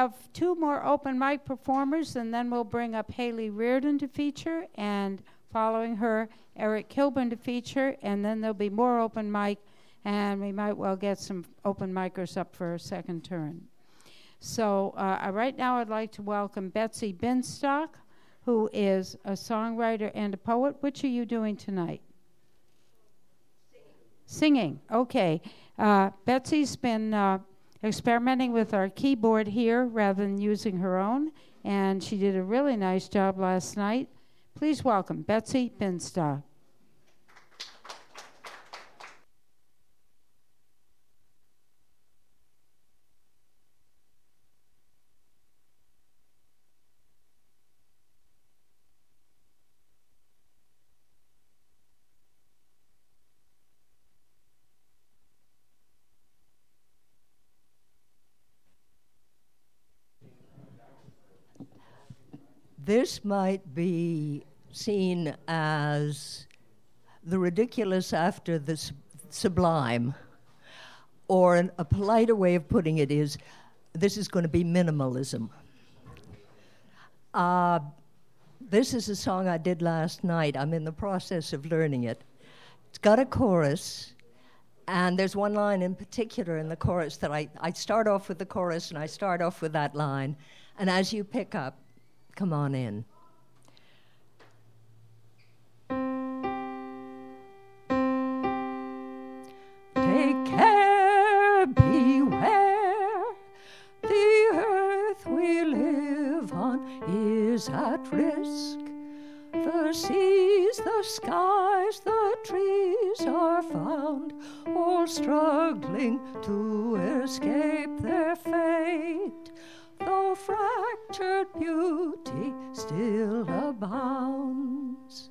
have two more open mic performers, and then we'll bring up Haley Reardon to feature, and following her, Eric Kilburn to feature, and then there'll be more open mic, and we might well get some open micers up for a second turn. So right now I'd like to welcome Betsy Binstock, who is a songwriter and a poet. Which are you doing tonight? Singing. Okay. Betsy's been experimenting with our keyboard here rather than using her own, and she did a really nice job last night. Please welcome Betsy Binstock. This might be seen as the ridiculous after the sublime, or a politer way of putting it is, this is going to be minimalism. This is a song I did last night. I'm in the process of learning it. It's got a chorus, and there's one line in particular in the chorus that I start off with the chorus, and I start off with that line, and as you pick up, come on in. Take care, beware, the earth we live on is at risk. The seas, the skies, the trees are found, all struggling to escape their fate. Though fractured beauty still abounds.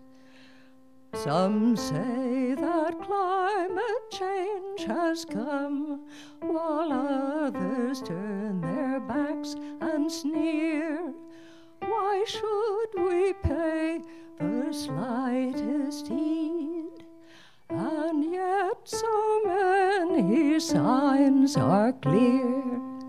Some say that climate change has come, while others turn their backs and sneer. Why should we pay the slightest heed? And yet so many signs are clear.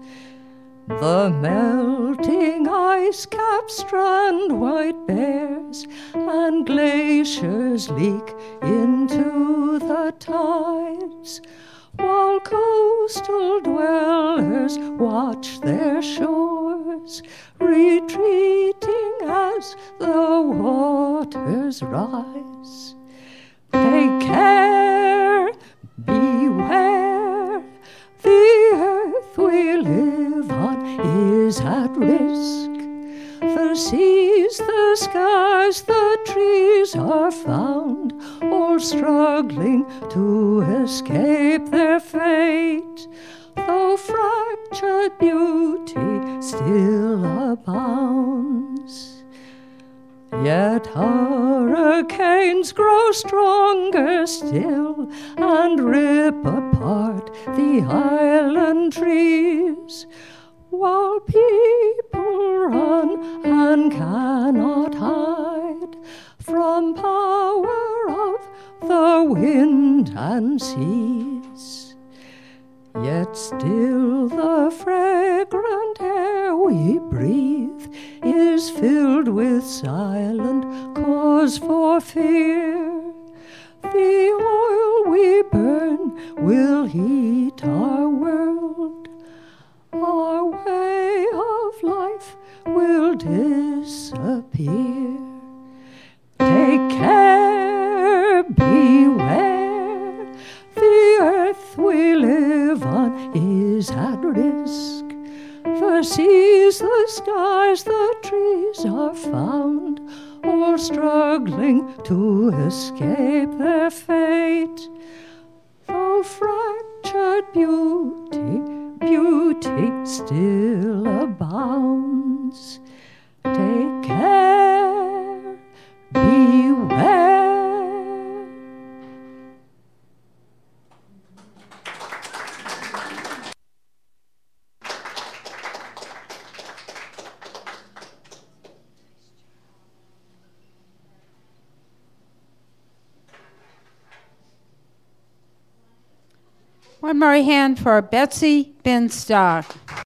The melting ice caps strand white bears, and glaciers leak into the tides, while coastal dwellers watch their shores, retreating as the waters rise. Take care, beware, the earth we live on is at risk. The seas, the skies, the trees are found, all struggling to escape their fate. Though fractured beauty still abounds, yet hurricanes grow stronger still and rip apart the island trees, while people run and cannot hide from power of the wind and seas. Yet still the fragrant air we breathe is filled with silent cause for fear. The oil we burn will heat our world. Our way of life will disappear. Take care, beware, the earth we live on is at risk. The seas, the skies, the trees are found, all struggling to escape their fate. Though fractured beauty still abounds. Take care, beware. One more hand for Betsy Binstock.